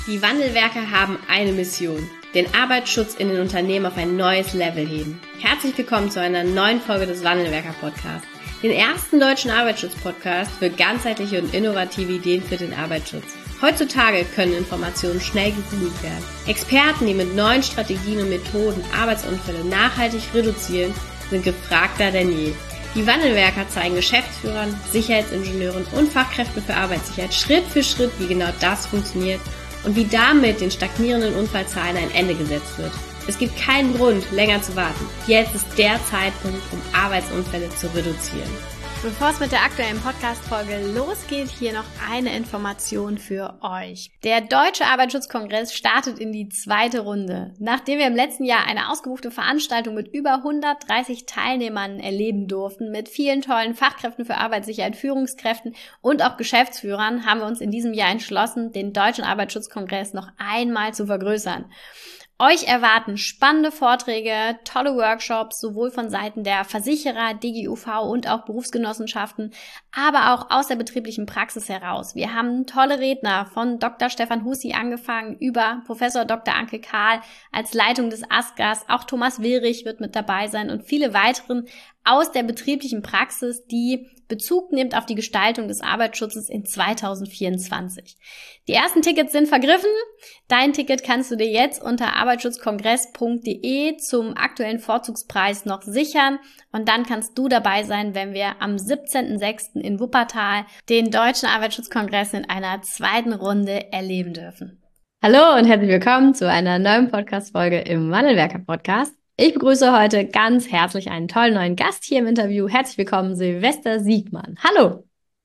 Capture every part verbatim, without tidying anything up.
Die Wandelwerker haben eine Mission: den Arbeitsschutz in den Unternehmen auf ein neues Level heben. Herzlich willkommen zu einer neuen Folge des Wandelwerker Podcasts, den ersten deutschen Arbeitsschutz-Podcast für ganzheitliche und innovative Ideen für den Arbeitsschutz. Heutzutage können Informationen schnell gegoogelt werden. Experten, die mit neuen Strategien und Methoden Arbeitsunfälle nachhaltig reduzieren, sind gefragter denn je. Die Wandelwerker zeigen Geschäftsführern, Sicherheitsingenieuren und Fachkräften für Arbeitssicherheit Schritt für Schritt, wie genau das funktioniert und wie damit den stagnierenden Unfallzahlen ein Ende gesetzt wird. Es gibt keinen Grund, länger zu warten. Jetzt ist der Zeitpunkt, um Arbeitsunfälle zu reduzieren. Bevor es mit der aktuellen Podcast-Folge losgeht, hier noch eine Information für euch. Der Deutsche Arbeitsschutzkongress startet in die zweite Runde. Nachdem wir im letzten Jahr eine ausgebuchte Veranstaltung mit über hundertdreißig Teilnehmern erleben durften, mit vielen tollen Fachkräften für Arbeitssicherheit, Führungskräften und auch Geschäftsführern, haben wir uns in diesem Jahr entschlossen, den Deutschen Arbeitsschutzkongress noch einmal zu vergrößern. Euch erwarten spannende Vorträge, tolle Workshops, sowohl von Seiten der Versicherer, D G U V und auch Berufsgenossenschaften, aber auch aus der betrieblichen Praxis heraus. Wir haben tolle Redner von Doktor Stefan Hussi angefangen über Professor Doktor Anke Kahl als Leitung des ASGAS. Auch Thomas Willrich wird mit dabei sein und viele weiteren aus der betrieblichen Praxis, die Bezug nimmt auf die Gestaltung des Arbeitsschutzes in zweitausendvierundzwanzig. Die ersten Tickets sind vergriffen. Dein Ticket kannst du dir jetzt unter arbeitsschutzkongress punkt de zum aktuellen Vorzugspreis noch sichern und dann kannst du dabei sein, wenn wir am siebzehnten sechsten in Wuppertal den Deutschen Arbeitsschutzkongress in einer zweiten Runde erleben dürfen. Hallo und herzlich willkommen zu einer neuen Podcast-Folge im Wandelwerker Podcast. Ich begrüße heute ganz herzlich einen tollen neuen Gast hier im Interview. Herzlich willkommen, Silvester Siegmann. Hallo.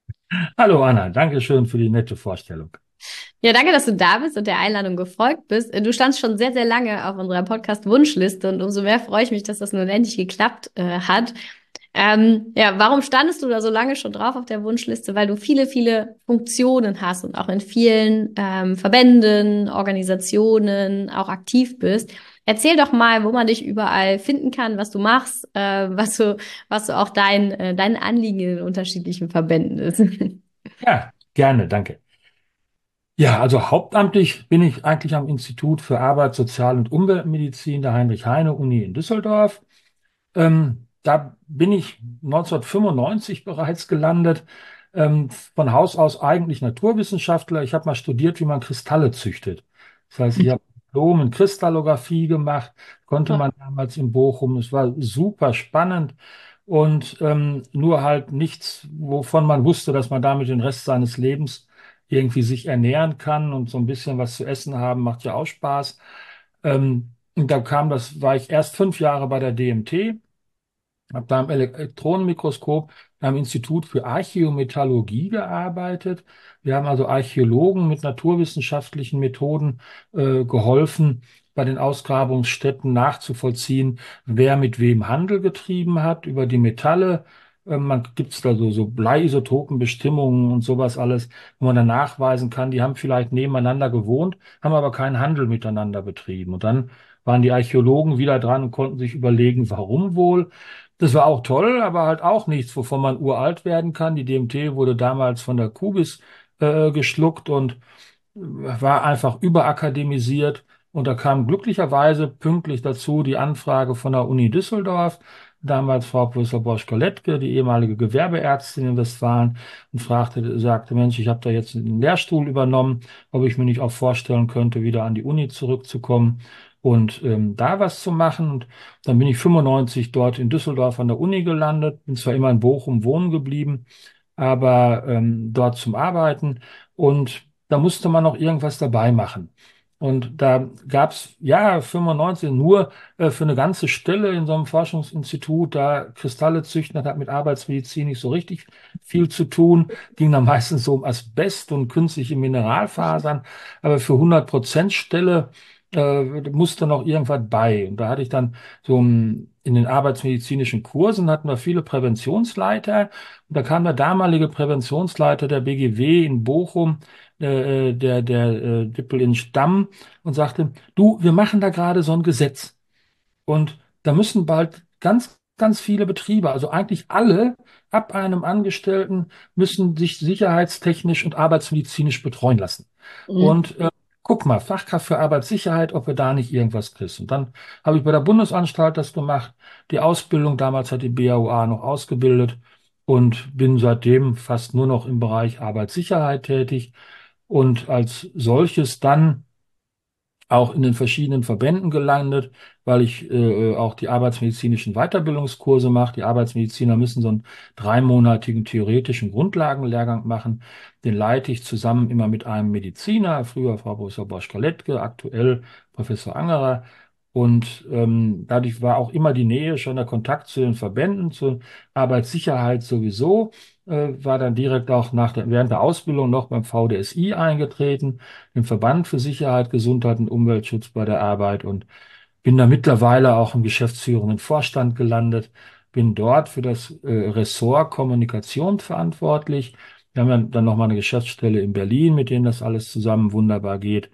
Hallo Anna, danke schön für die nette Vorstellung. Ja, danke, dass du da bist und der Einladung gefolgt bist. Du standst schon sehr, sehr lange auf unserer Podcast-Wunschliste und umso mehr freue ich mich, dass das nun endlich geklappt äh, hat. Ähm, ja, warum standest du da so lange schon drauf auf der Wunschliste? Weil du viele, viele Funktionen hast und auch in vielen ähm, Verbänden, Organisationen auch aktiv bist. Erzähl doch mal, wo man dich überall finden kann, was du machst, äh, was du, was du auch dein, äh, dein Anliegen in den unterschiedlichen Verbänden ist. Ja, gerne, danke. Ja, also hauptamtlich bin ich eigentlich am Institut für Arbeit, Sozial- und Umweltmedizin der Heinrich-Heine-Uni in Düsseldorf. Ähm, da bin ich neunzehnhundertfünfundneunzig bereits gelandet, ähm, von Haus aus eigentlich Naturwissenschaftler. Ich habe mal studiert, wie man Kristalle züchtet. Das heißt, ich habe Diplom in Kristallographie gemacht, konnte man damals in Bochum. Es war super spannend und ähm, nur halt nichts, wovon man wusste, dass man damit den Rest seines Lebens irgendwie sich ernähren kann und so ein bisschen was zu essen haben, macht ja auch Spaß. Ähm, und da kam das, war ich erst fünf Jahre bei der D M T, habe da im Elektronenmikroskop am Institut für Archäometallurgie gearbeitet. Wir haben also Archäologen mit naturwissenschaftlichen Methoden äh, geholfen, bei den Ausgrabungsstätten nachzuvollziehen, wer mit wem Handel getrieben hat über die Metalle. Äh, man gibt's da so, so Bleiisotopenbestimmungen und sowas alles, wo man dann nachweisen kann, die haben vielleicht nebeneinander gewohnt, haben aber keinen Handel miteinander betrieben. Und dann waren die Archäologen wieder dran und konnten sich überlegen, warum wohl. Das war auch toll, aber halt auch nichts, wovon man uralt werden kann. Die D M T wurde damals von der Kubis äh, geschluckt und war einfach überakademisiert. Und da kam glücklicherweise pünktlich dazu die Anfrage von der Uni Düsseldorf, damals Frau Professor Bosch-Kolettke, die ehemalige Gewerbeärztin in Westfalen, und fragte, sagte, Mensch, ich habe da jetzt einen Lehrstuhl übernommen, ob ich mir nicht auch vorstellen könnte, wieder an die Uni zurückzukommen und ähm, da was zu machen. Und dann bin ich fünfundneunzig dort in Düsseldorf an der Uni gelandet, bin zwar immer in Bochum wohnen geblieben, aber ähm, dort zum Arbeiten. Und da musste man noch irgendwas dabei machen. Und da gab's ja fünfundneunzig nur äh, für eine ganze Stelle in so einem Forschungsinstitut, da Kristalle züchten, das hat mit Arbeitsmedizin nicht so richtig viel zu tun. Ging dann meistens so um Asbest und künstliche Mineralfasern. Aber für hundert Prozent Stelle äh, musste noch irgendwas bei. Und da hatte ich dann so ein, in den arbeitsmedizinischen Kursen hatten wir viele Präventionsleiter. Und da kam der damalige Präventionsleiter der B G W in Bochum, äh, der, der äh, Dippel in Stamm, und sagte, du, wir machen da gerade so ein Gesetz. Und da müssen bald ganz, ganz viele Betriebe, also eigentlich alle ab einem Angestellten, müssen sich sicherheitstechnisch und arbeitsmedizinisch betreuen lassen. Mhm. Und äh, guck mal, Fachkraft für Arbeitssicherheit, ob wir da nicht irgendwas kriegen. Und dann habe ich bei der Bundesanstalt das gemacht, die Ausbildung, damals hat die B A U A noch ausgebildet und bin seitdem fast nur noch im Bereich Arbeitssicherheit tätig und als solches dann auch in den verschiedenen Verbänden gelandet, weil ich äh, auch die arbeitsmedizinischen Weiterbildungskurse mache. Die Arbeitsmediziner müssen so einen dreimonatigen theoretischen Grundlagenlehrgang machen. Den leite ich zusammen immer mit einem Mediziner, früher Frau Professor Bosch-Kaletke, aktuell Professor Angerer. Und ähm, dadurch war auch immer die Nähe, schon der Kontakt zu den Verbänden, zur Arbeitssicherheit sowieso, äh, war dann direkt auch nach der, während der Ausbildung noch beim V D S I eingetreten, im Verband für Sicherheit, Gesundheit und Umweltschutz bei der Arbeit und bin da mittlerweile auch im geschäftsführenden Vorstand gelandet, bin dort für das äh, Ressort Kommunikation verantwortlich. Wir haben ja dann nochmal eine Geschäftsstelle in Berlin, mit denen das alles zusammen wunderbar geht.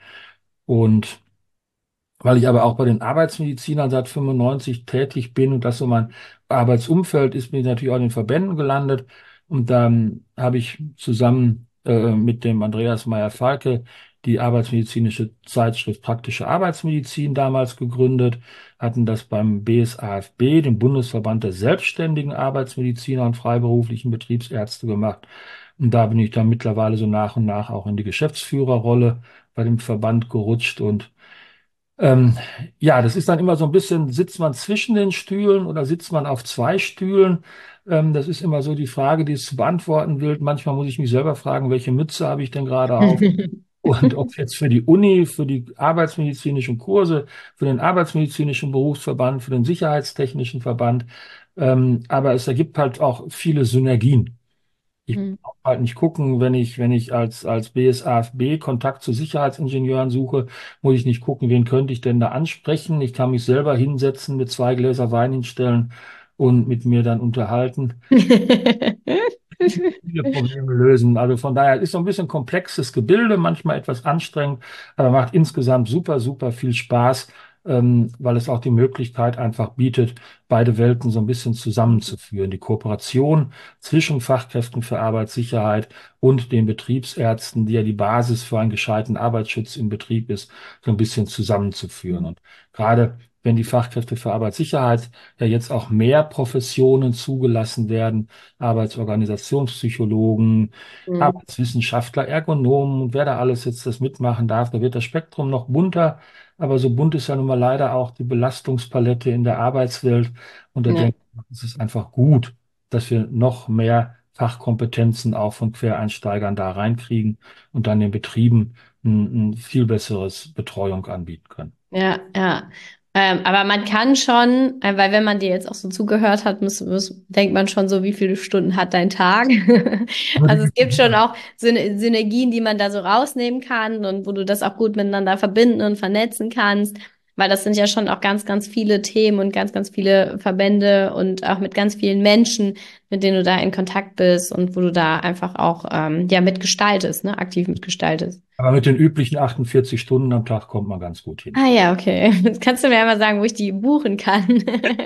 Und weil ich aber auch bei den Arbeitsmedizinern seit fünfundneunzig tätig bin und das so mein Arbeitsumfeld ist, bin ich natürlich auch in den Verbänden gelandet. Und dann habe ich zusammen äh, mit dem Andreas Meyer-Falke die Arbeitsmedizinische Zeitschrift Praktische Arbeitsmedizin damals gegründet, hatten das beim B S A F B, dem Bundesverband der selbstständigen Arbeitsmediziner und freiberuflichen Betriebsärzte gemacht. Und da bin ich dann mittlerweile so nach und nach auch in die Geschäftsführerrolle bei dem Verband gerutscht und ähm, ja, das ist dann immer so ein bisschen, sitzt man zwischen den Stühlen oder sitzt man auf zwei Stühlen? Ähm, das ist immer so die Frage, die es zu beantworten gilt. Manchmal muss ich mich selber fragen, welche Mütze habe ich denn gerade auf? Und ob jetzt für die Uni, für die arbeitsmedizinischen Kurse, für den arbeitsmedizinischen Berufsverband, für den sicherheitstechnischen Verband. Ähm, aber es ergibt halt auch viele Synergien. Ich Hm. brauche halt nicht gucken, wenn ich, wenn ich als, als B S A F B Kontakt zu Sicherheitsingenieuren suche, muss ich nicht gucken, wen könnte ich denn da ansprechen. Ich kann mich selber hinsetzen, mit zwei Gläser Wein hinstellen und mit mir dann unterhalten, viele Probleme lösen. Also von daher ist so ein bisschen komplexes Gebilde, manchmal etwas anstrengend, aber macht insgesamt super, super viel Spaß, ähm, weil es auch die Möglichkeit einfach bietet, beide Welten so ein bisschen zusammenzuführen. Die Kooperation zwischen Fachkräften für Arbeitssicherheit und den Betriebsärzten, die ja die Basis für einen gescheiten Arbeitsschutz im Betrieb ist, so ein bisschen zusammenzuführen. Und gerade wenn die Fachkräfte für Arbeitssicherheit ja jetzt auch mehr Professionen zugelassen werden, Arbeitsorganisationspsychologen, Hm. Arbeitswissenschaftler, Ergonomen und wer da alles jetzt das mitmachen darf, da wird das Spektrum noch bunter. Aber so bunt ist ja nun mal leider auch die Belastungspalette in der Arbeitswelt. Und da Ja. denke ich, es ist einfach gut, dass wir noch mehr Fachkompetenzen auch von Quereinsteigern da reinkriegen und dann den Betrieben ein, ein viel besseres Betreuung anbieten können. Ja, ja. Ähm, aber man kann schon, äh, weil wenn man dir jetzt auch so zugehört hat, muss, muss, denkt man schon so, wie viele Stunden hat dein Tag? Also es gibt schon auch Syn Synergien, die man da so rausnehmen kann und wo du das auch gut miteinander verbinden und vernetzen kannst, weil das sind ja schon auch ganz, ganz viele Themen und ganz, ganz viele Verbände und auch mit ganz vielen Menschen, mit denen du da in Kontakt bist und wo du da einfach auch ähm, ja mitgestaltest, ne, aktiv mitgestaltest. Aber mit den üblichen achtundvierzig Stunden am Tag kommt man ganz gut hin. Ah ja, okay. Jetzt kannst du mir einmal sagen, wo ich die buchen kann.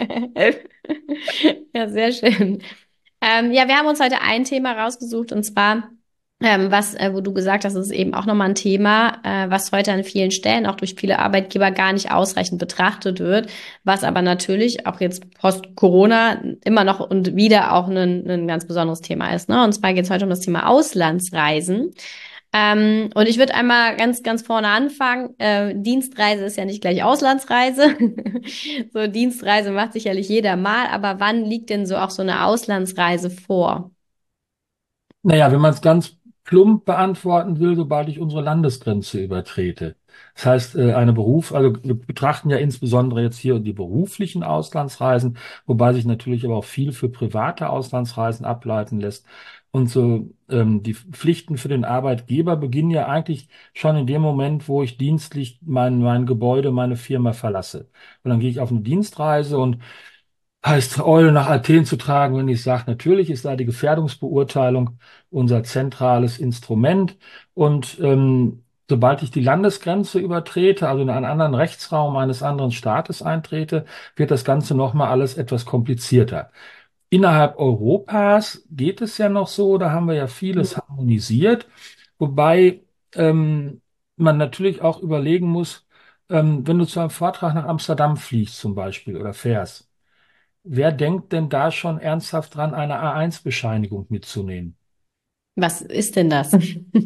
Ja, sehr schön. Ähm, ja, wir haben uns heute ein Thema rausgesucht und zwar, ähm, was, äh, wo du gesagt hast, es ist eben auch nochmal ein Thema, äh, was heute an vielen Stellen auch durch viele Arbeitgeber gar nicht ausreichend betrachtet wird, was aber natürlich auch jetzt post-Corona immer noch und wieder auch ein, ein ganz besonderes Thema ist, ne? Und zwar geht es heute um das Thema Auslandsreisen. Ähm, und ich würde einmal ganz, ganz vorne anfangen. Äh, Dienstreise ist ja nicht gleich Auslandsreise. So, Dienstreise macht sicherlich jeder mal, aber wann liegt denn so auch so eine Auslandsreise vor? Naja, wenn man es ganz plump beantworten will, sobald ich unsere Landesgrenze übertrete. Das heißt, äh, eine Beruf, also wir betrachten ja insbesondere jetzt hier die beruflichen Auslandsreisen, wobei sich natürlich aber auch viel für private Auslandsreisen ableiten lässt. Und so ähm, die Pflichten für den Arbeitgeber beginnen ja eigentlich schon in dem Moment, wo ich dienstlich mein, mein Gebäude, meine Firma verlasse. Und dann gehe ich auf eine Dienstreise und heißt Eulen nach Athen zu tragen, wenn ich sage, natürlich ist da die Gefährdungsbeurteilung unser zentrales Instrument. Und ähm, sobald ich die Landesgrenze übertrete, also in einen anderen Rechtsraum eines anderen Staates eintrete, wird das Ganze nochmal alles etwas komplizierter. Innerhalb Europas geht es ja noch so, da haben wir ja vieles harmonisiert, wobei ähm, man natürlich auch überlegen muss, ähm, wenn du zu einem Vortrag nach Amsterdam fliegst zum Beispiel oder fährst, wer denkt denn da schon ernsthaft dran, eine A eins Bescheinigung mitzunehmen? Was ist denn das?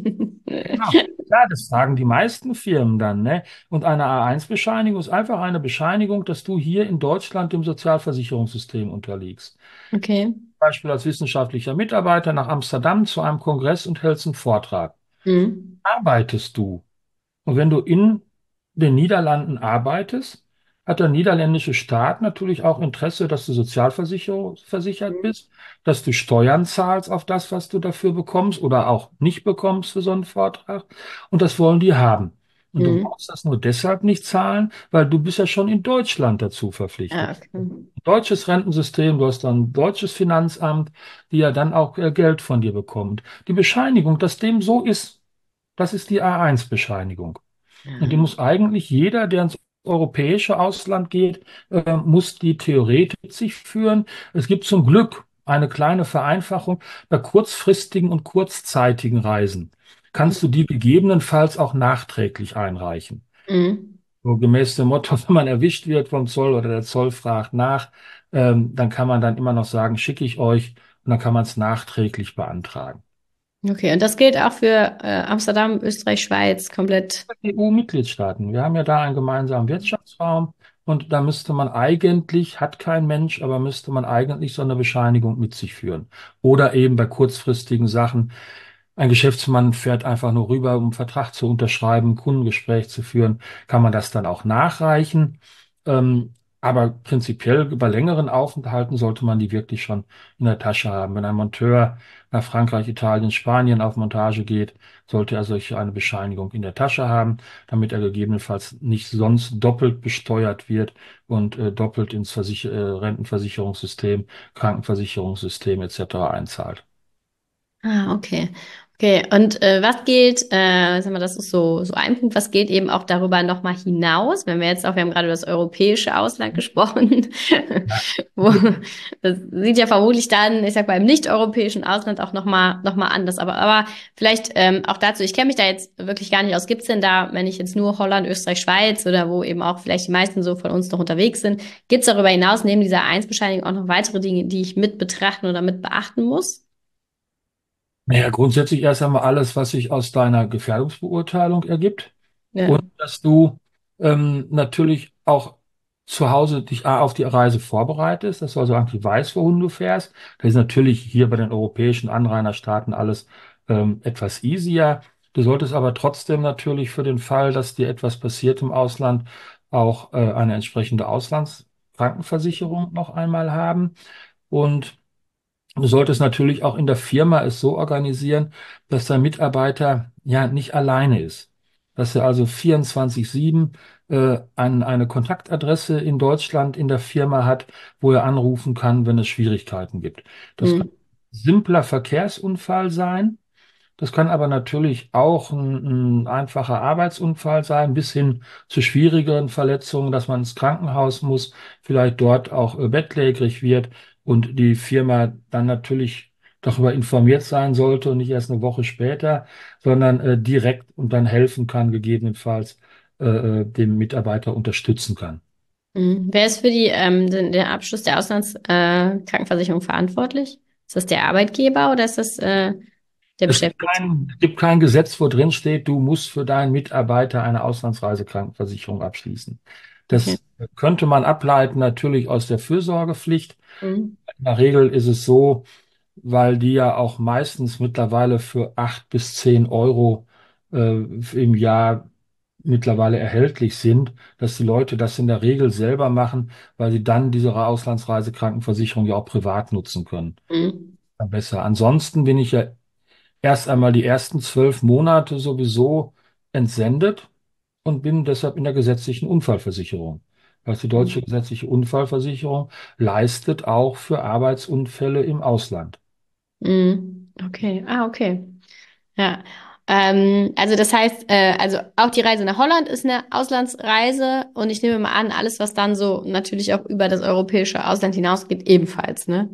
Genau. Ja, das fragen die meisten Firmen dann, ne? Und eine A eins Bescheinigung ist einfach eine Bescheinigung, dass du hier in Deutschland dem Sozialversicherungssystem unterliegst. Okay. Zum Beispiel als wissenschaftlicher Mitarbeiter nach Amsterdam zu einem Kongress und hältst einen Vortrag. Mhm. Arbeitest du? Und wenn du in den Niederlanden arbeitest, hat der niederländische Staat natürlich auch Interesse, dass du sozialversichert bist, dass du Steuern zahlst auf das, was du dafür bekommst oder auch nicht bekommst für so einen Vortrag. Und das wollen die haben. Und du Mhm. brauchst das nur deshalb nicht zahlen, weil du bist ja schon in Deutschland dazu Ah, verpflichtet. okay. Deutsches Rentensystem, du hast dann ein deutsches Finanzamt, die ja dann auch äh, Geld von dir bekommt. Die Bescheinigung, dass dem so ist, das ist die A eins Bescheinigung. Und die Ja. muss eigentlich jeder, der ins europäische Ausland geht, äh, muss die theoretisch mit sich führen. Es gibt zum Glück eine kleine Vereinfachung bei kurzfristigen und kurzzeitigen Reisen. Kannst du die gegebenenfalls auch nachträglich einreichen. Mhm. So gemäß dem Motto, wenn man erwischt wird vom Zoll oder der Zoll fragt nach, ähm, dann kann man dann immer noch sagen, schicke ich euch und dann kann man es nachträglich beantragen. Okay, und das gilt auch für äh, Amsterdam, Österreich, Schweiz, komplett. E U-Mitgliedstaaten. Wir haben ja da einen gemeinsamen Wirtschaftsraum und da müsste man eigentlich, hat kein Mensch, aber müsste man eigentlich so eine Bescheinigung mit sich führen. Oder eben bei kurzfristigen Sachen. Ein Geschäftsmann fährt einfach nur rüber, um einen Vertrag zu unterschreiben, ein Kundengespräch zu führen, kann man das dann auch nachreichen. Ähm, aber prinzipiell bei längeren Aufenthalten sollte man die wirklich schon in der Tasche haben. Wenn ein Monteur nach Frankreich, Italien, Spanien auf Montage geht, sollte er solche eine Bescheinigung in der Tasche haben, damit er gegebenenfalls nicht sonst doppelt besteuert wird und äh, doppelt ins Versicher äh, Rentenversicherungssystem, Krankenversicherungssystem et cetera einzahlt. Ah, okay. Okay, und äh, was gilt, äh, sag mal, das ist so, so ein Punkt, was geht eben auch darüber nochmal hinaus, wenn wir jetzt auch, wir haben gerade über das europäische Ausland gesprochen, wo, das sieht ja vermutlich dann, ich sag mal, im nicht-europäischen Ausland auch nochmal noch mal anders, aber, aber vielleicht ähm, auch dazu, ich kenne mich da jetzt wirklich gar nicht aus, gibt's denn da, wenn ich jetzt nur Holland, Österreich, Schweiz oder wo eben auch vielleicht die meisten so von uns noch unterwegs sind, gibt's darüber hinaus neben dieser Eins-Bescheinigung auch noch weitere Dinge, die ich mit betrachten oder mit beachten muss? Naja, grundsätzlich erst einmal alles, was sich aus deiner Gefährdungsbeurteilung ergibt. Ja. Und dass du ähm, natürlich auch zu Hause dich A, auf die Reise vorbereitest, dass du also eigentlich weißt, wohin du fährst. Das ist natürlich hier bei den europäischen Anrainerstaaten alles ähm, etwas easier. Du solltest aber trotzdem natürlich für den Fall, dass dir etwas passiert im Ausland, auch äh, eine entsprechende Auslandskrankenversicherung noch einmal haben. Und du solltest natürlich auch in der Firma es so organisieren, dass dein Mitarbeiter ja nicht alleine ist. Dass er also vierundzwanzig sieben äh, ein, eine Kontaktadresse in Deutschland in der Firma hat, wo er anrufen kann, wenn es Schwierigkeiten gibt. Das kann Mhm. ein simpler Verkehrsunfall sein. Das kann aber natürlich auch ein, ein einfacher Arbeitsunfall sein, bis hin zu schwierigeren Verletzungen, dass man ins Krankenhaus muss, vielleicht dort auch äh, bettlägerig wird und die Firma dann natürlich darüber informiert sein sollte und nicht erst eine Woche später, sondern äh, direkt und dann helfen kann, gegebenenfalls äh, äh, dem Mitarbeiter unterstützen kann. Mhm. Wer ist für die, ähm, den, den Abschluss der Auslandskrankenversicherung äh, Krankenversicherung verantwortlich? Ist das der Arbeitgeber oder ist das äh, der Es gibt Beschäftigte? kein, es gibt kein Gesetz, wo drin steht, du musst für deinen Mitarbeiter eine Auslandsreisekrankenversicherung abschließen. Okay. Das könnte man ableiten natürlich aus der Fürsorgepflicht. Mhm. In der Regel ist es so, weil die ja auch meistens mittlerweile für acht bis zehn Euro äh, im Jahr mittlerweile erhältlich sind, dass die Leute das in der Regel selber machen, weil sie dann diese Auslandsreisekrankenversicherung ja auch privat nutzen können. Mhm. Dann besser. Ansonsten bin ich ja erst einmal die ersten zwölf Monate sowieso entsendet und bin deshalb in der gesetzlichen Unfallversicherung. Also die deutsche gesetzliche Unfallversicherung leistet auch für Arbeitsunfälle im Ausland. Mhm. Okay. Ah, okay. Ja. Ähm, also das heißt, äh, also auch die Reise nach Holland ist eine Auslandsreise und ich nehme mal an, alles, was dann so natürlich auch über das europäische Ausland hinausgeht, ebenfalls, ne?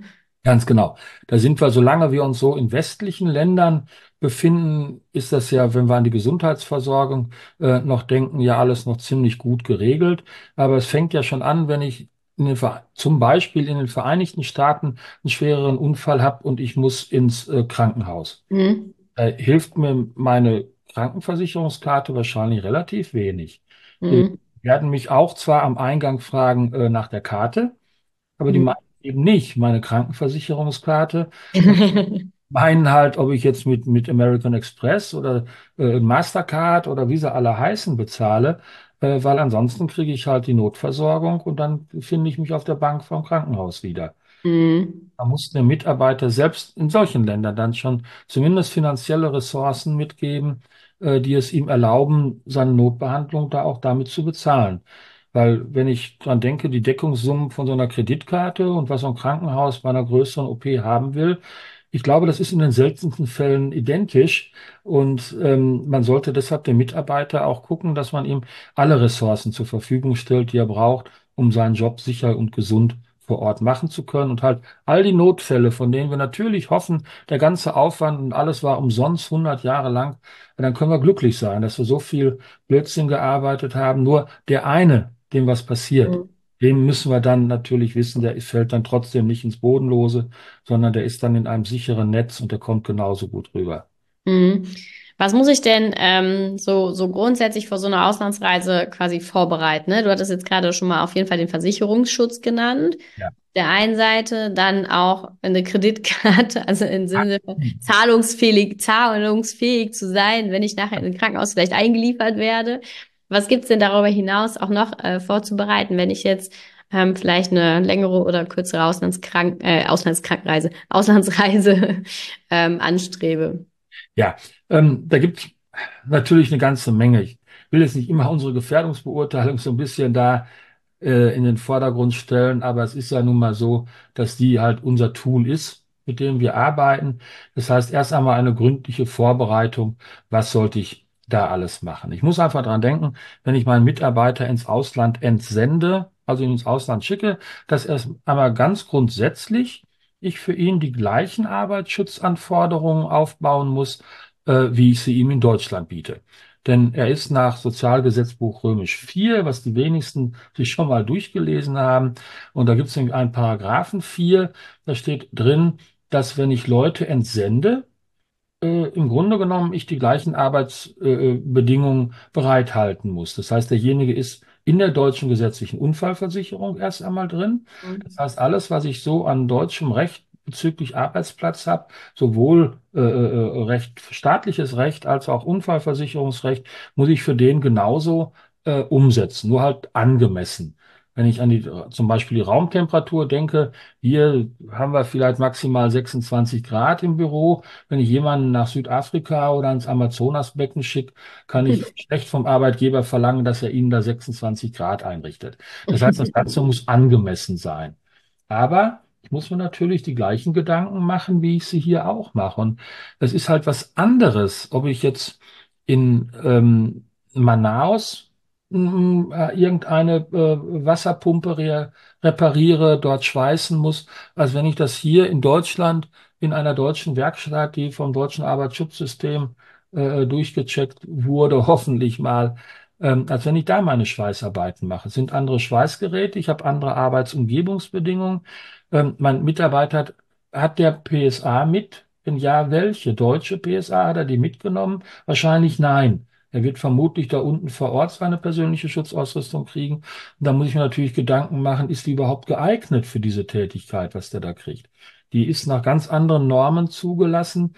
Ganz genau. Da sind wir, solange wir uns so in westlichen Ländern befinden, ist das ja, wenn wir an die Gesundheitsversorgung äh, noch denken, ja alles noch ziemlich gut geregelt. Aber es fängt ja schon an, wenn ich in den, Ver- zum Beispiel in den Vereinigten Staaten einen schwereren Unfall habe und ich muss ins äh, Krankenhaus. Mhm. Äh, hilft mir meine Krankenversicherungskarte wahrscheinlich relativ wenig. Die Mhm. werden mich auch zwar am Eingang fragen äh, nach der Karte, aber die Mhm. meinen eben nicht meine Krankenversicherungskarte und meinen halt, ob ich jetzt mit, mit American Express oder äh, Mastercard oder wie sie alle heißen bezahle, äh, weil ansonsten kriege ich halt die Notversorgung und dann finde ich mich auf der Bank vom Krankenhaus wieder. Mhm. Da muss der Mitarbeiter selbst in solchen Ländern dann schon zumindest finanzielle Ressourcen mitgeben, äh, die es ihm erlauben, seine Notbehandlung da auch damit zu bezahlen. Weil wenn ich dran denke, die Deckungssummen von so einer Kreditkarte und was so ein Krankenhaus bei einer größeren O P haben will, ich glaube, das ist in den seltensten Fällen identisch. Und ähm, man sollte deshalb dem Mitarbeiter auch gucken, dass man ihm alle Ressourcen zur Verfügung stellt, die er braucht, um seinen Job sicher und gesund vor Ort machen zu können und halt all die Notfälle, von denen wir natürlich hoffen, der ganze Aufwand und alles war umsonst hundert Jahre lang, dann können wir glücklich sein, dass wir so viel Blödsinn gearbeitet haben. Nur der eine, dem was passiert, Mhm. dem müssen wir dann natürlich wissen, der fällt dann trotzdem nicht ins Bodenlose, sondern der ist dann in einem sicheren Netz und der kommt genauso gut rüber. Mhm. Was muss ich denn ähm, so, so grundsätzlich vor so einer Auslandsreise quasi vorbereiten? Ne? Du hattest jetzt gerade schon mal auf jeden Fall den Versicherungsschutz genannt. Ja. Der einen Seite, dann auch eine Kreditkarte, also im Sinne von zahlungsfähig, zahlungsfähig zu sein, wenn ich nachher in ein Krankenhaus vielleicht eingeliefert werde. Was gibt's denn darüber hinaus auch noch äh, vorzubereiten, wenn ich jetzt ähm, vielleicht eine längere oder kürzere Auslandskrank äh, Auslandskrankreise, Auslandsreise ähm, anstrebe? Ja, ähm, da gibt es natürlich eine ganze Menge. Ich will jetzt nicht immer unsere Gefährdungsbeurteilung so ein bisschen da äh, in den Vordergrund stellen, aber es ist ja nun mal so, dass die halt unser Tool ist, mit dem wir arbeiten. Das heißt, erst einmal eine gründliche Vorbereitung, was sollte ich da alles machen. Ich muss einfach dran denken, wenn ich meinen Mitarbeiter ins Ausland entsende, also ihn ins Ausland schicke, dass erst einmal ganz grundsätzlich ich für ihn die gleichen Arbeitsschutzanforderungen aufbauen muss, äh, wie ich sie ihm in Deutschland biete. Denn er ist nach Sozialgesetzbuch Römisch vier, was die wenigsten sich schon mal durchgelesen haben. Und da gibt es nämlich einen Paragraphen vier, da steht drin, dass wenn ich Leute entsende, äh, im Grunde genommen ich die gleichen Arbeitsbedingungen bereithalten muss. Das heißt, derjenige ist in der deutschen gesetzlichen Unfallversicherung erst einmal drin. Das heißt, alles, was ich so an deutschem Recht bezüglich Arbeitsplatz habe, sowohl äh, äh, Recht, staatliches Recht als auch Unfallversicherungsrecht, muss ich für den genauso äh, umsetzen, nur halt angemessen. Wenn ich an die, zum Beispiel die Raumtemperatur denke, hier haben wir vielleicht maximal sechsundzwanzig Grad im Büro. Wenn ich jemanden nach Südafrika oder ins Amazonasbecken schicke, kann ich schlecht vom Arbeitgeber verlangen, dass er ihnen da sechsundzwanzig Grad einrichtet. Das heißt, das Ganze muss angemessen sein. Aber ich muss mir natürlich die gleichen Gedanken machen, wie ich sie hier auch mache. Und es ist halt was anderes, ob ich jetzt in ähm, Manaus mm, äh, irgendeine äh, Wasserpumpe re repariere, dort schweißen muss, als wenn ich das hier in Deutschland in einer deutschen Werkstatt, die vom deutschen Arbeitsschutzsystem äh, durchgecheckt wurde, hoffentlich mal, ähm, als wenn ich da meine Schweißarbeiten mache. Es sind andere Schweißgeräte, ich habe andere Arbeitsumgebungsbedingungen. Ähm, mein Mitarbeiter hat, hat der P S A mit? Wenn ja, welche? Deutsche P S A hat er die mitgenommen? Wahrscheinlich nein. Er wird vermutlich da unten vor Ort seine persönliche Schutzausrüstung kriegen. Und da muss ich mir natürlich Gedanken machen, ist die überhaupt geeignet für diese Tätigkeit, was der da kriegt? Die ist nach ganz anderen Normen zugelassen,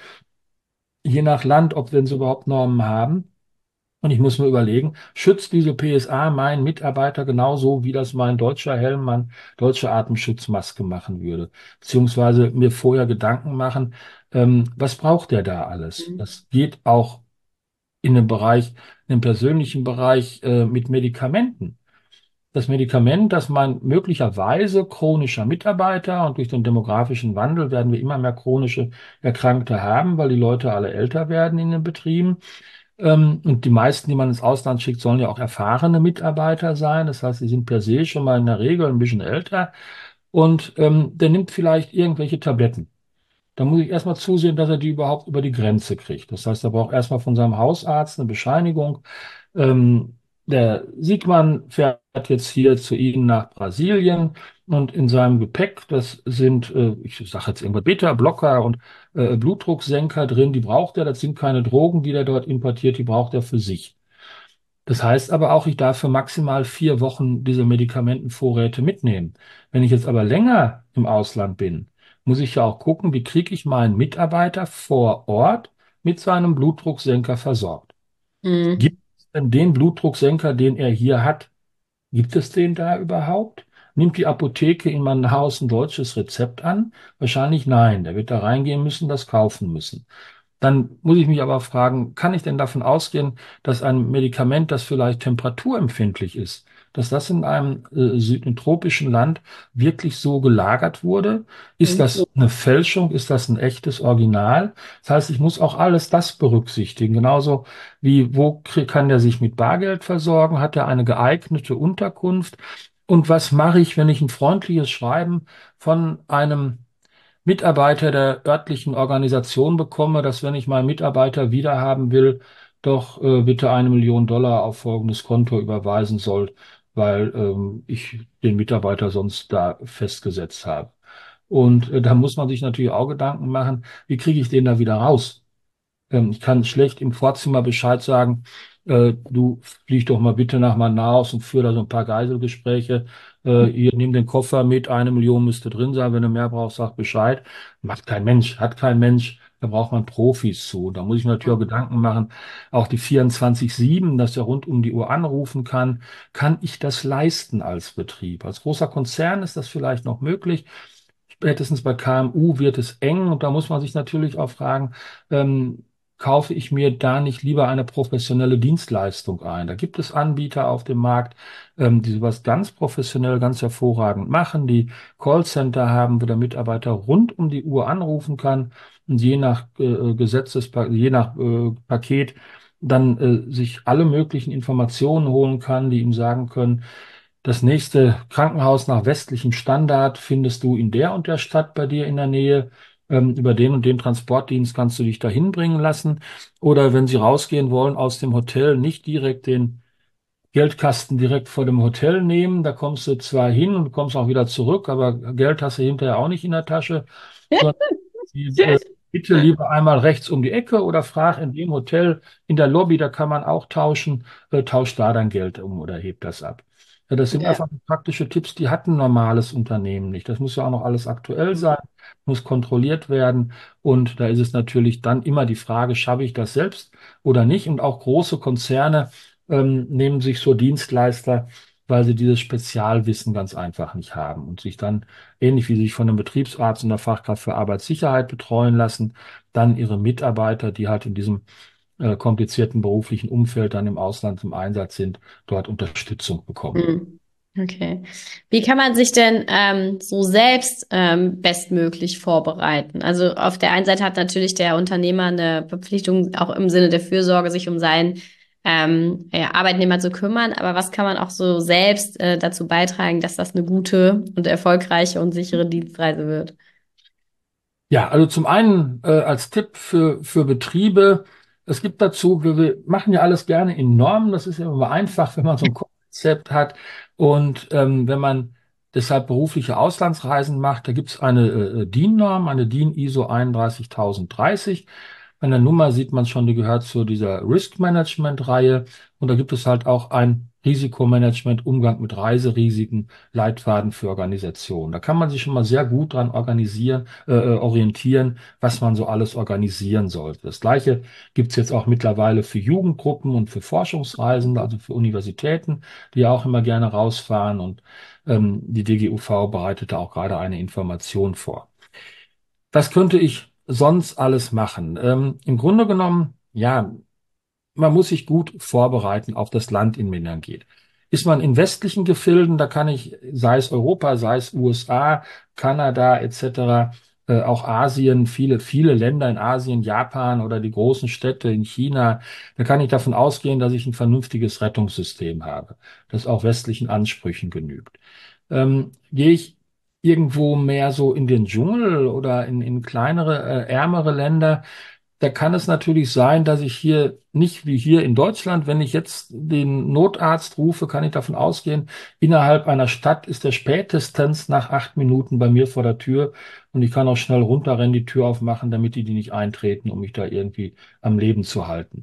je nach Land, ob wir sie überhaupt Normen haben. Und ich muss mir überlegen, schützt diese P S A meinen Mitarbeiter genauso, wie das mein deutscher Helm, meine deutsche Atemschutzmaske machen würde? Beziehungsweise mir vorher Gedanken machen, ähm, was braucht der da alles? Das geht auch in dem Bereich, in dem persönlichen Bereich, äh, mit Medikamenten. Das Medikament, das mein möglicherweise chronischer Mitarbeiter und durch den demografischen Wandel werden wir immer mehr chronische Erkrankte haben, weil die Leute alle älter werden in den Betrieben. Ähm, und die meisten, die man ins Ausland schickt, sollen ja auch erfahrene Mitarbeiter sein. Das heißt, sie sind per se schon mal in der Regel ein bisschen älter. und ähm, der nimmt vielleicht irgendwelche Tabletten. Da muss ich erstmal zusehen, dass er die überhaupt über die Grenze kriegt. Das heißt, er braucht erstmal von seinem Hausarzt eine Bescheinigung. Ähm, Der Siegmann fährt jetzt hier zu Ihnen nach Brasilien und in seinem Gepäck, das sind, äh, ich sage jetzt irgendwas, Beta-Blocker und äh, Blutdrucksenker drin, die braucht er. Das sind keine Drogen, die er dort importiert, die braucht er für sich. Das heißt aber auch, ich darf für maximal vier Wochen diese Medikamentenvorräte mitnehmen. Wenn ich jetzt aber länger im Ausland bin, muss ich ja auch gucken, wie kriege ich meinen Mitarbeiter vor Ort mit seinem Blutdrucksenker versorgt. Mhm. Gibt es denn den Blutdrucksenker, den er hier hat? Gibt es den da überhaupt? Nimmt die Apotheke in meinem Haus ein deutsches Rezept an? Wahrscheinlich nein. Der wird da reingehen müssen, das kaufen müssen. Dann muss ich mich aber fragen, kann ich denn davon ausgehen, dass ein Medikament, das vielleicht temperaturempfindlich ist, dass das in einem äh, südtropischen Land wirklich so gelagert wurde? Ist Mhm. das eine Fälschung? Ist das ein echtes Original? Das heißt, ich muss auch alles das berücksichtigen. Genauso wie, wo krie- kann der sich mit Bargeld versorgen? Hat er eine geeignete Unterkunft? Und was mache ich, wenn ich ein freundliches Schreiben von einem Mitarbeiter der örtlichen Organisation bekomme, dass wenn ich meinen Mitarbeiter wiederhaben will, doch äh, bitte eine Million Dollar auf folgendes Konto überweisen soll, weil ähm, ich den Mitarbeiter sonst da festgesetzt habe. Und äh, da muss man sich natürlich auch Gedanken machen, wie kriege ich den da wieder raus? Ähm, ich kann schlecht im Vorzimmer Bescheid sagen, äh, du flieg doch mal bitte nach Manaus und führ da so ein paar Geiselgespräche. Äh, hier, nimm den Koffer mit, eine Million müsste drin sein. Wenn du mehr brauchst, sag Bescheid. Macht kein Mensch, hat kein Mensch. Da braucht man Profis zu. Da muss ich mir natürlich auch Gedanken machen, auch die vierundzwanzig sieben, dass er rund um die Uhr anrufen kann. Kann ich das leisten als Betrieb? Als großer Konzern ist das vielleicht noch möglich. Spätestens bei K M U wird es eng und da muss man sich natürlich auch fragen, ähm, kaufe ich mir da nicht lieber eine professionelle Dienstleistung ein? Da gibt es Anbieter auf dem Markt, ähm, die sowas ganz professionell, ganz hervorragend machen, die Callcenter haben, wo der Mitarbeiter rund um die Uhr anrufen kann und je nach äh, Gesetzes, je nach äh, Paket dann äh, sich alle möglichen Informationen holen kann, die ihm sagen können, das nächste Krankenhaus nach westlichem Standard findest du in der und der Stadt bei dir in der Nähe. Ähm, über den und den Transportdienst kannst du dich dahin bringen lassen. Oder wenn sie rausgehen wollen aus dem Hotel, nicht direkt den Geldkasten direkt vor dem Hotel nehmen. Da kommst du zwar hin und kommst auch wieder zurück, aber Geld hast du hinterher auch nicht in der Tasche, sondern die, äh, bitte lieber einmal rechts um die Ecke oder frag in dem Hotel in der Lobby, da kann man auch tauschen, äh, tauscht da dein Geld um oder hebt das ab. Ja, das sind Ja. einfach praktische Tipps, die hat ein normales Unternehmen nicht. Das muss ja auch noch alles aktuell sein, muss kontrolliert werden. Und da ist es natürlich dann immer die Frage, schaffe ich das selbst oder nicht? Und auch große Konzerne ähm, nehmen sich so Dienstleister, weil sie dieses Spezialwissen ganz einfach nicht haben und sich dann, ähnlich wie sie sich von einem Betriebsarzt und der Fachkraft für Arbeitssicherheit betreuen lassen, dann ihre Mitarbeiter, die halt in diesem äh, komplizierten beruflichen Umfeld dann im Ausland im Einsatz sind, dort Unterstützung bekommen. Mhm. Okay. Wie kann man sich denn ähm, so selbst ähm, bestmöglich vorbereiten? Also auf der einen Seite hat natürlich der Unternehmer eine Verpflichtung, auch im Sinne der Fürsorge, sich um seinen ähm, ja, Arbeitnehmer zu kümmern. Aber was kann man auch so selbst äh, dazu beitragen, dass das eine gute und erfolgreiche und sichere Dienstreise wird? Ja, also zum einen äh, als Tipp für, für Betriebe, es gibt dazu, wir, wir machen ja alles gerne in Normen, das ist ja immer einfach, wenn man so ein Konzept hat und ähm, wenn man deshalb berufliche Auslandsreisen macht, da gibt es eine äh, D I N-Norm, eine D I N I S O einunddreißig dreißig. An der Nummer sieht man schon, die gehört zu dieser Risk Management-Reihe und da gibt es halt auch ein Risikomanagement, Umgang mit Reiserisiken, Leitfaden für Organisationen. Da kann man sich schon mal sehr gut dran organisieren, äh, äh, orientieren, was man so alles organisieren sollte. Das Gleiche gibt's jetzt auch mittlerweile für Jugendgruppen und für Forschungsreisende, also für Universitäten, die ja auch immer gerne rausfahren. Und ähm, die D G U V bereitet da auch gerade eine Information vor. Was könnte ich sonst alles machen? Ähm, im Grunde genommen, ja, man muss sich gut vorbereiten auf das Land, in dem man geht. Ist man in westlichen Gefilden, da kann ich, sei es Europa, sei es U S A, Kanada et cetera, äh, auch Asien, viele, viele Länder in Asien, Japan oder die großen Städte in China, da kann ich davon ausgehen, dass ich ein vernünftiges Rettungssystem habe, das auch westlichen Ansprüchen genügt. Ähm, gehe ich irgendwo mehr so in den Dschungel oder in, in kleinere, äh, ärmere Länder, da kann es natürlich sein, dass ich hier nicht wie hier in Deutschland, wenn ich jetzt den Notarzt rufe, kann ich davon ausgehen, innerhalb einer Stadt ist er spätestens nach acht Minuten bei mir vor der Tür und ich kann auch schnell runterrennen, die Tür aufmachen, damit die, die nicht eintreten, um mich da irgendwie am Leben zu halten.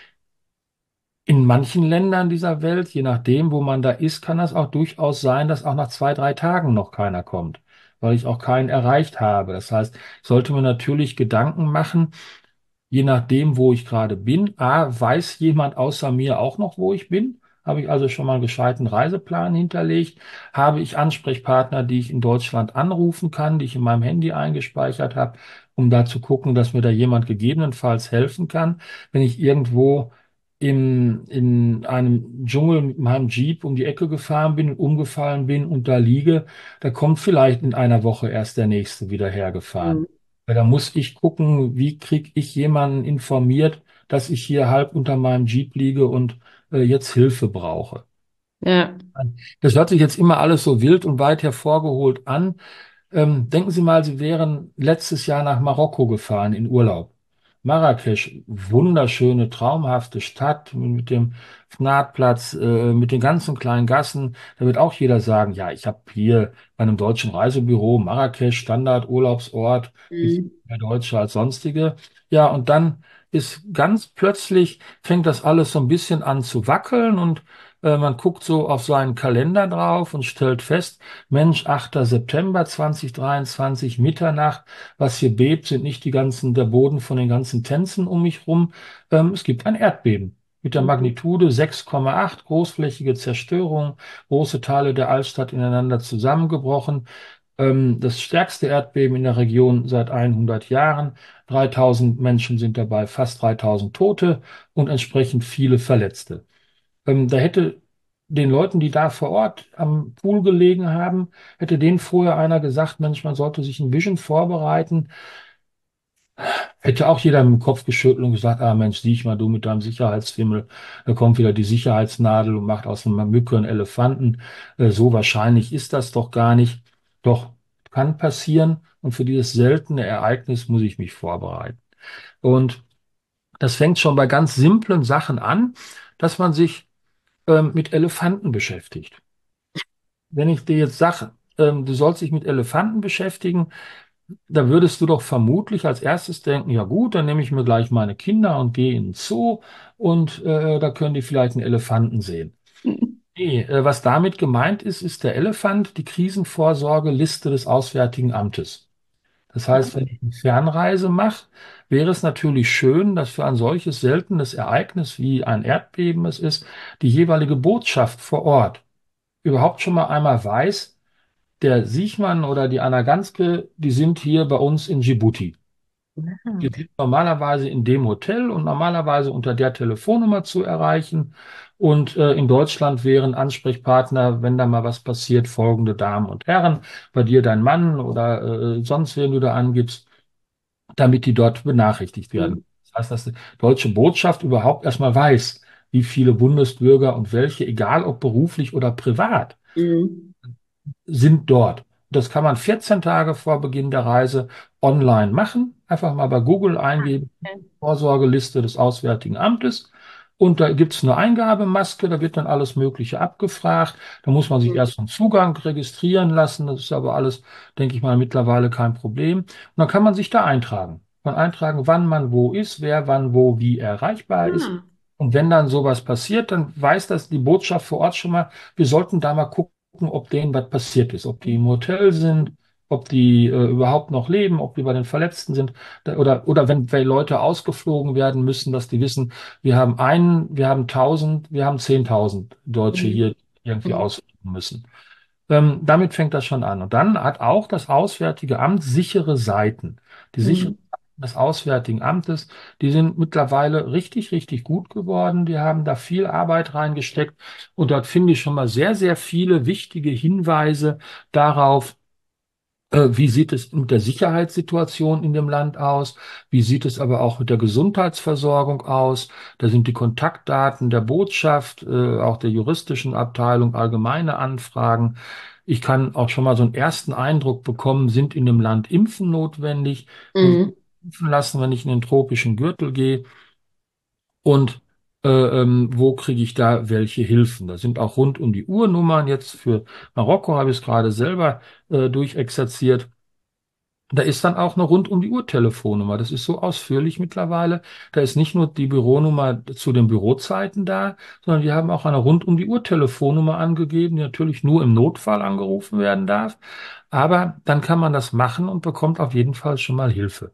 In manchen Ländern dieser Welt, je nachdem, wo man da ist, kann das auch durchaus sein, dass auch nach zwei, drei Tagen noch keiner kommt, weil ich auch keinen erreicht habe. Das heißt, ich sollte mir natürlich Gedanken machen, je nachdem, wo ich gerade bin. A, weiß jemand außer mir auch noch, wo ich bin? Habe ich also schon mal einen gescheiten Reiseplan hinterlegt? Habe ich Ansprechpartner, die ich in Deutschland anrufen kann, die ich in meinem Handy eingespeichert habe, um da zu gucken, dass mir da jemand gegebenenfalls helfen kann, wenn ich irgendwo in, in einem Dschungel mit meinem Jeep um die Ecke gefahren bin und umgefallen bin und da liege, da kommt vielleicht in einer Woche erst der nächste wieder hergefahren. Mhm. Weil da muss ich gucken, wie kriege ich jemanden informiert, dass ich hier halb unter meinem Jeep liege und äh, jetzt Hilfe brauche. Ja. Das hört sich jetzt immer alles so wild und weit hervorgeholt an. Ähm, denken Sie mal, Sie wären letztes Jahr nach Marokko gefahren in Urlaub. Marrakesch, wunderschöne, traumhafte Stadt mit dem Fnadplatz, äh, mit den ganzen kleinen Gassen. Da wird auch jeder sagen, ja, ich habe hier bei einem deutschen Reisebüro Marrakesch, Standardurlaubsort, ist Mhm. mehr Deutscher als sonstige. Ja, und dann ist ganz plötzlich, fängt das alles so ein bisschen an zu wackeln und äh, man guckt so auf seinen Kalender drauf und stellt fest, Mensch, achter September zweitausenddreiundzwanzig, Mitternacht, was hier bebt, sind nicht die ganzen, der Boden von den ganzen Tänzen um mich rum. Ähm, es gibt ein Erdbeben mit der Mhm. Magnitude sechs Komma acht, großflächige Zerstörung, große Teile der Altstadt ineinander zusammengebrochen. Ähm, das stärkste Erdbeben in der Region seit hundert Jahren. dreitausend Menschen sind dabei, fast dreitausend Tote und entsprechend viele Verletzte. Ähm, da hätte den Leuten, die da vor Ort am Pool gelegen haben, hätte denen vorher einer gesagt, Mensch, man sollte sich ein Vision vorbereiten. Hätte auch jeder mit dem Kopf geschüttelt und gesagt, ah Mensch, sieh mal, du mit deinem Sicherheitsfimmel, da kommt wieder die Sicherheitsnadel und macht aus einer Mücke einen Elefanten. Äh, so wahrscheinlich ist das doch gar nicht. Doch, kann passieren und für dieses seltene Ereignis muss ich mich vorbereiten. Und das fängt schon bei ganz simplen Sachen an, dass man sich ähm, mit Elefanten beschäftigt. Wenn ich dir jetzt sage, ähm, du sollst dich mit Elefanten beschäftigen, da würdest du doch vermutlich als erstes denken, ja gut, dann nehme ich mir gleich meine Kinder und gehe in den Zoo und äh, da können die vielleicht einen Elefanten sehen. Nee, äh, was damit gemeint ist, ist der Elefant, die Krisenvorsorgeliste des Auswärtigen Amtes. Das heißt, wenn ich eine Fernreise mache, wäre es natürlich schön, dass für ein solches seltenes Ereignis wie ein Erdbeben es ist, die jeweilige Botschaft vor Ort überhaupt schon mal einmal weiß, der Siechmann oder die Anna Ganske, die sind hier bei uns in Djibouti. Die sind normalerweise in dem Hotel und normalerweise unter der Telefonnummer zu erreichen. Und äh, in Deutschland wären Ansprechpartner, wenn da mal was passiert, folgende Damen und Herren, bei dir dein Mann oder äh, sonst wen du da angibst, damit die dort benachrichtigt werden. Mhm. Das heißt, dass die deutsche Botschaft überhaupt erstmal weiß, wie viele Bundesbürger und welche, egal ob beruflich oder privat, Mhm. sind dort. Das kann man vierzehn Tage vor Beginn der Reise online machen. Einfach mal bei Google eingeben, Okay. Vorsorgeliste des Auswärtigen Amtes. Und da gibt es eine Eingabemaske, da wird dann alles Mögliche abgefragt. Da muss man sich Mhm. erst einen Zugang registrieren lassen. Das ist aber alles, denke ich mal, mittlerweile kein Problem. Und dann kann man sich da eintragen. Man eintragen, wann man wo ist, wer wann wo wie erreichbar ist. Ah. Und wenn dann sowas passiert, dann weiß das die Botschaft vor Ort schon mal, wir sollten da mal gucken, ob denen was passiert ist, ob die im Hotel sind, ob die äh, überhaupt noch leben, ob die bei den Verletzten sind da, oder oder wenn, wenn Leute ausgeflogen werden müssen, dass die wissen, wir haben einen, wir haben tausend, wir haben zehntausend Deutsche Mhm. hier irgendwie Mhm. ausfliegen müssen. Ähm, damit fängt das schon an. Und dann hat auch das Auswärtige Amt sichere Seiten. Die sicheren Mhm. Seiten des Auswärtigen Amtes, die sind mittlerweile richtig, richtig gut geworden. Die haben da viel Arbeit reingesteckt. Und dort finde ich schon mal sehr, sehr viele wichtige Hinweise darauf, äh, wie sieht es mit der Sicherheitssituation in dem Land aus? Wie sieht es aber auch mit der Gesundheitsversorgung aus? Da sind die Kontaktdaten der Botschaft, äh, auch der juristischen Abteilung, allgemeine Anfragen. Ich kann auch schon mal so einen ersten Eindruck bekommen, sind in dem Land Impfen notwendig? Muss ich Mhm. impfen lassen, wenn ich in den tropischen Gürtel gehe? Und äh, ähm, wo kriege ich da welche Hilfen? Da sind auch rund um die Uhr Nummern. Jetzt für Marokko habe ich es gerade selber äh, durchexerziert. Da ist dann auch eine rund um die Uhr Telefonnummer. Das ist so ausführlich mittlerweile. Da ist nicht nur die Büronummer zu den Bürozeiten da, sondern wir haben auch eine rund um die Uhr Telefonnummer angegeben, die natürlich nur im Notfall angerufen werden darf. Aber dann kann man das machen und bekommt auf jeden Fall schon mal Hilfe.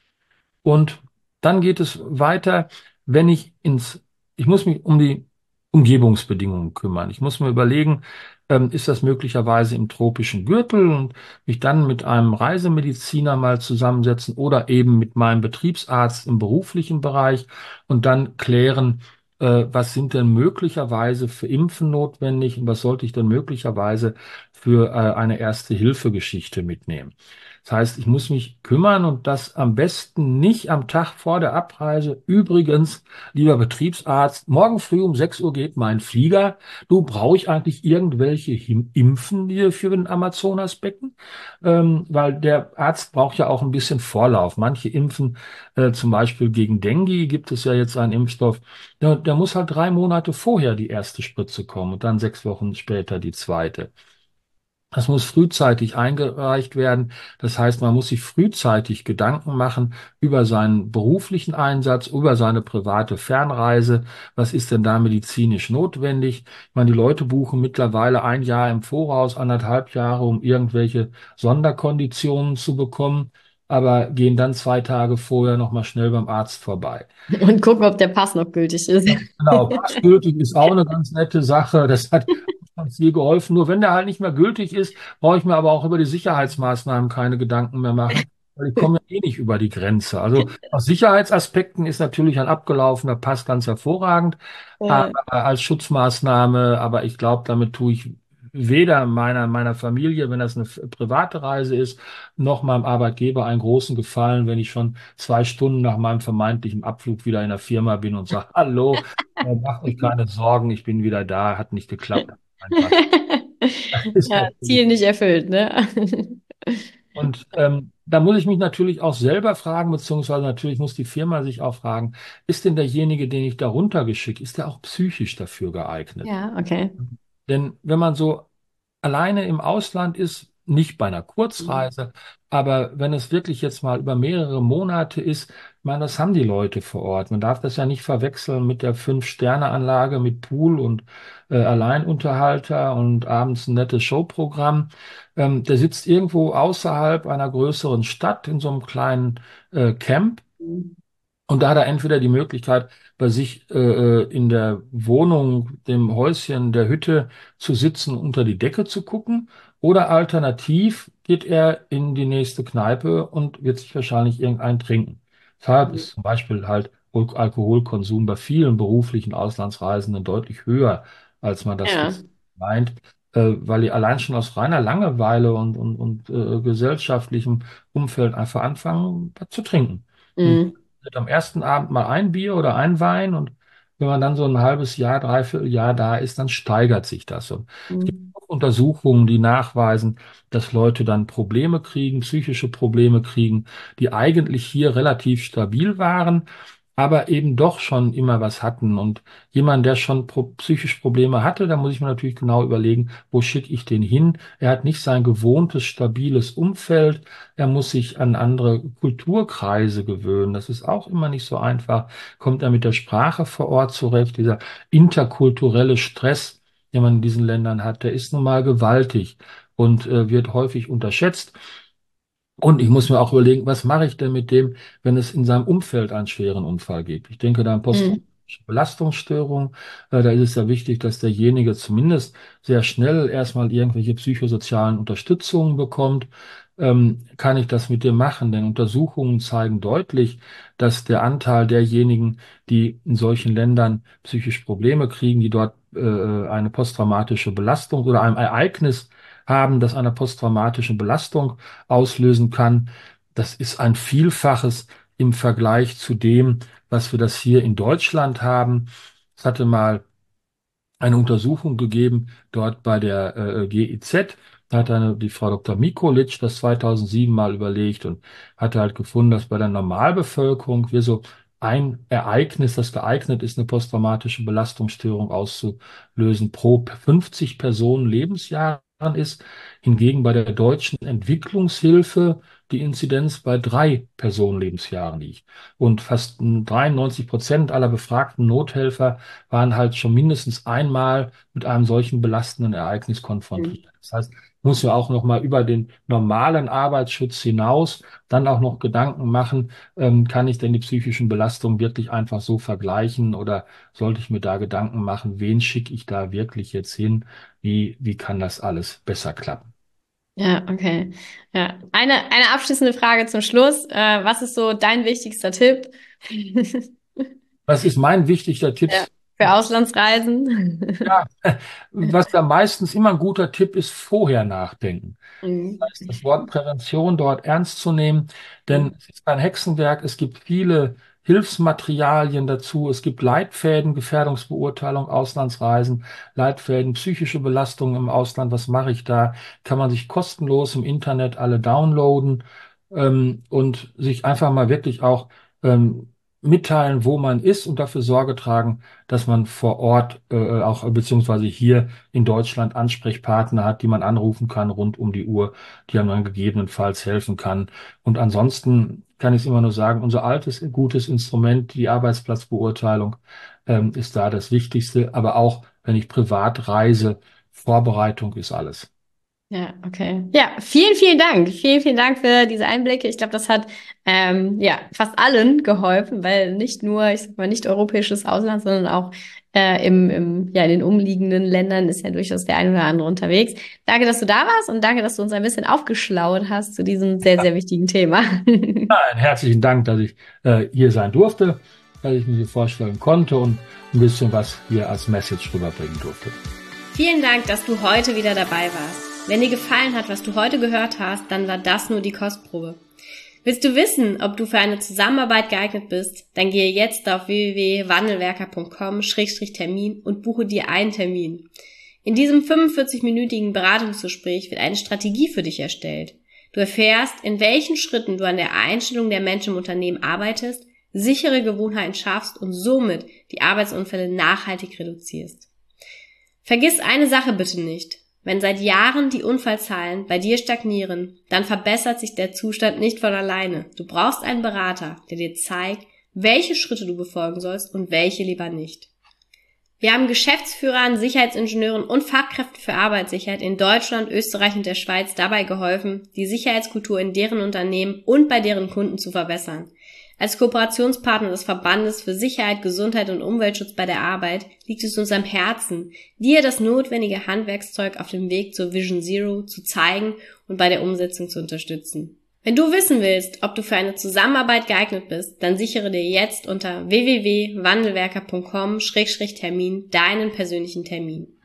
Und dann geht es weiter, wenn ich ins, ich muss mich um die Umgebungsbedingungen kümmern. Ich muss mir überlegen, ähm, ist das möglicherweise im tropischen Gürtel und mich dann mit einem Reisemediziner mal zusammensetzen oder eben mit meinem Betriebsarzt im beruflichen Bereich und dann klären, äh, was sind denn möglicherweise für Impfen notwendig und was sollte ich denn möglicherweise für äh, eine Erste-Hilfe-Geschichte mitnehmen. Das heißt, ich muss mich kümmern und das am besten nicht am Tag vor der Abreise. Übrigens, lieber Betriebsarzt, morgen früh um sechs Uhr geht mein Flieger. Du, brauche ich eigentlich irgendwelche Him- Impfen hier für den Amazonasbecken? Ähm, weil der Arzt braucht ja auch ein bisschen Vorlauf. Manche impfen, äh, zum Beispiel gegen Dengue gibt es ja jetzt einen Impfstoff. Der, der muss halt drei Monate vorher die erste Spritze kommen und dann sechs Wochen später die zweite. Das muss frühzeitig eingereicht werden. Das heißt, man muss sich frühzeitig Gedanken machen über seinen beruflichen Einsatz, über seine private Fernreise. Was ist denn da medizinisch notwendig? Ich meine, die Leute buchen mittlerweile ein Jahr im Voraus, anderthalb Jahre, um irgendwelche Sonderkonditionen zu bekommen, aber gehen dann zwei Tage vorher noch mal schnell beim Arzt vorbei. Und gucken, ob der Pass noch gültig ist. Genau, passgültig ist auch eine ganz nette Sache. Das hat uns viel geholfen. Nur wenn der halt nicht mehr gültig ist, brauche ich mir aber auch über die Sicherheitsmaßnahmen keine Gedanken mehr machen, weil ich komme ja eh nicht über die Grenze. Also aus Sicherheitsaspekten ist natürlich ein abgelaufener Pass ganz hervorragend, aber Ja. als Schutzmaßnahme, aber ich glaube, damit tue ich weder meiner, meiner Familie, wenn das eine f- private Reise ist, noch meinem Arbeitgeber einen großen Gefallen, wenn ich schon zwei Stunden nach meinem vermeintlichen Abflug wieder in der Firma bin und sage, hallo, äh, macht euch keine Sorgen, ich bin wieder da, hat nicht geklappt. Einfach. Das ist Ja, natürlich. Ziel nicht erfüllt, ne? Und ähm, da muss ich mich natürlich auch selber fragen, beziehungsweise natürlich muss die Firma sich auch fragen, ist denn derjenige, den ich da runtergeschickt, ist der auch psychisch dafür geeignet? Ja, okay. Denn wenn man so alleine im Ausland ist, nicht bei einer Kurzreise, aber wenn es wirklich jetzt mal über mehrere Monate ist, ich meine, das haben die Leute vor Ort. Man darf das ja nicht verwechseln mit der Fünf-Sterne-Anlage mit Pool und äh, Alleinunterhalter und abends ein nettes Showprogramm. Ähm, der sitzt irgendwo außerhalb einer größeren Stadt in so einem kleinen äh, Camp und da hat er entweder die Möglichkeit, bei sich äh, äh, in der Wohnung, dem Häuschen, der Hütte zu sitzen, unter die Decke zu gucken, oder alternativ geht er in die nächste Kneipe und wird sich wahrscheinlich irgendein trinken. Deshalb ist zum Beispiel halt Al- Alkoholkonsum bei vielen beruflichen Auslandsreisenden deutlich höher, als man das Ja. jetzt meint, äh, weil die allein schon aus reiner Langeweile und, und, und äh, gesellschaftlichem Umfeld einfach anfangen zu trinken. Und Mhm. wird am ersten Abend mal ein Bier oder ein Wein und wenn man dann so ein halbes Jahr, dreiviertel Jahr da ist, dann steigert sich das. Und es gibt Mhm. auch Untersuchungen, die nachweisen, dass Leute dann Probleme kriegen, psychische Probleme kriegen, die eigentlich hier relativ stabil waren, aber eben doch schon immer was hatten. Und jemand, der schon pro psychisch Probleme hatte, da muss ich mir natürlich genau überlegen, wo schicke ich den hin? Er hat nicht sein gewohntes, stabiles Umfeld. Er muss sich an andere Kulturkreise gewöhnen. Das ist auch immer nicht so einfach. Kommt er mit der Sprache vor Ort zurecht? Dieser interkulturelle Stress, den man in diesen Ländern hat, der ist nun mal gewaltig und äh, wird häufig unterschätzt. Und ich muss mir auch überlegen, was mache ich denn mit dem, wenn es in seinem Umfeld einen schweren Unfall gibt? Ich denke da an Mhm. posttraumatische Belastungsstörungen. Äh, da ist es ja wichtig, dass derjenige zumindest sehr schnell erstmal irgendwelche psychosozialen Unterstützungen bekommt. Ähm, kann ich das mit dem machen? Denn Untersuchungen zeigen deutlich, dass der Anteil derjenigen, die in solchen Ländern psychisch Probleme kriegen, die dort äh, eine posttraumatische Belastung oder ein Ereignis haben, das eine posttraumatische Belastung auslösen kann. Das ist ein Vielfaches im Vergleich zu dem, was wir das hier in Deutschland haben. Es hatte mal eine Untersuchung gegeben, dort bei der äh, G I Z. Da hat eine, die Frau Doktor Mikulic das zweitausendsieben mal überlegt und hatte halt gefunden, dass bei der Normalbevölkerung wir so ein Ereignis, das geeignet ist, eine posttraumatische Belastungsstörung auszulösen, pro fünfzig Personen Lebensjahren ist. Hingegen bei der deutschen Entwicklungshilfe die Inzidenz bei drei Personen Lebensjahren liegt. Und fast dreiundneunzig Prozent aller befragten Nothelfer waren halt schon mindestens einmal mit einem solchen belastenden Ereignis konfrontiert. Das heißt, muss ja auch noch mal über den normalen Arbeitsschutz hinaus dann auch noch Gedanken machen, ähm, kann ich denn die psychischen Belastungen wirklich einfach so vergleichen oder sollte ich mir da Gedanken machen, wen schicke ich da wirklich jetzt hin? Wie, wie kann das alles besser klappen? Ja, okay. Ja. Eine, eine abschließende Frage zum Schluss. Äh, was ist so dein wichtigster Tipp? Was ist mein wichtiger Tipp? Ja, für Auslandsreisen? Ja, was da meistens immer ein guter Tipp ist, vorher nachdenken. Mhm. Das heißt, das Wort Prävention dort ernst zu nehmen, denn es ist kein Hexenwerk, es gibt viele Hilfsmaterialien dazu, es gibt Leitfäden, Gefährdungsbeurteilung, Auslandsreisen, Leitfäden, psychische Belastungen im Ausland, was mache ich da? Kann man sich kostenlos im Internet alle downloaden ähm, und sich einfach mal wirklich auch ähm, mitteilen, wo man ist und dafür Sorge tragen, dass man vor Ort äh, auch beziehungsweise hier in Deutschland Ansprechpartner hat, die man anrufen kann rund um die Uhr, die einem dann gegebenenfalls helfen kann. Und ansonsten kann ich es immer nur sagen, unser altes, gutes Instrument, die Arbeitsplatzbeurteilung, ähm, ist da das Wichtigste. Aber auch, wenn ich privat reise, Vorbereitung ist alles. Ja, okay. Ja, vielen, vielen Dank. Vielen, vielen Dank für diese Einblicke. Ich glaube, das hat ähm, ja fast allen geholfen, weil nicht nur, ich sag mal, nicht europäisches Ausland, sondern auch äh, im, im, ja, in den umliegenden Ländern ist ja durchaus der ein oder andere unterwegs. Danke, dass du da warst und danke, dass du uns ein bisschen aufgeschlaut hast zu diesem sehr, sehr wichtigen Thema. Einen herzlichen Dank, dass ich äh, hier sein durfte, dass ich mich hier vorstellen konnte und ein bisschen was hier als Message rüberbringen durfte. Vielen Dank, dass du heute wieder dabei warst. Wenn dir gefallen hat, was du heute gehört hast, dann war das nur die Kostprobe. Willst du wissen, ob du für eine Zusammenarbeit geeignet bist? Dann gehe jetzt auf w w w punkt wandelwerker punkt com Schrägstrich Termin und buche dir einen Termin. In diesem fünfundvierzig-minütigen Beratungsgespräch wird eine Strategie für dich erstellt. Du erfährst, in welchen Schritten du an der Einstellung der Menschen im Unternehmen arbeitest, sichere Gewohnheiten schaffst und somit die Arbeitsunfälle nachhaltig reduzierst. Vergiss eine Sache bitte nicht. Wenn seit Jahren die Unfallzahlen bei dir stagnieren, dann verbessert sich der Zustand nicht von alleine. Du brauchst einen Berater, der dir zeigt, welche Schritte du befolgen sollst und welche lieber nicht. Wir haben Geschäftsführern, Sicherheitsingenieuren und Fachkräften für Arbeitssicherheit in Deutschland, Österreich und der Schweiz dabei geholfen, die Sicherheitskultur in deren Unternehmen und bei deren Kunden zu verbessern. Als Kooperationspartner des Verbandes für Sicherheit, Gesundheit und Umweltschutz bei der Arbeit liegt es uns am Herzen, dir das notwendige Handwerkszeug auf dem Weg zur Vision Zero zu zeigen und bei der Umsetzung zu unterstützen. Wenn du wissen willst, ob du für eine Zusammenarbeit geeignet bist, dann sichere dir jetzt unter w w w punkt wandelwerker punkt com Schrägstrich Termin deinen persönlichen Termin.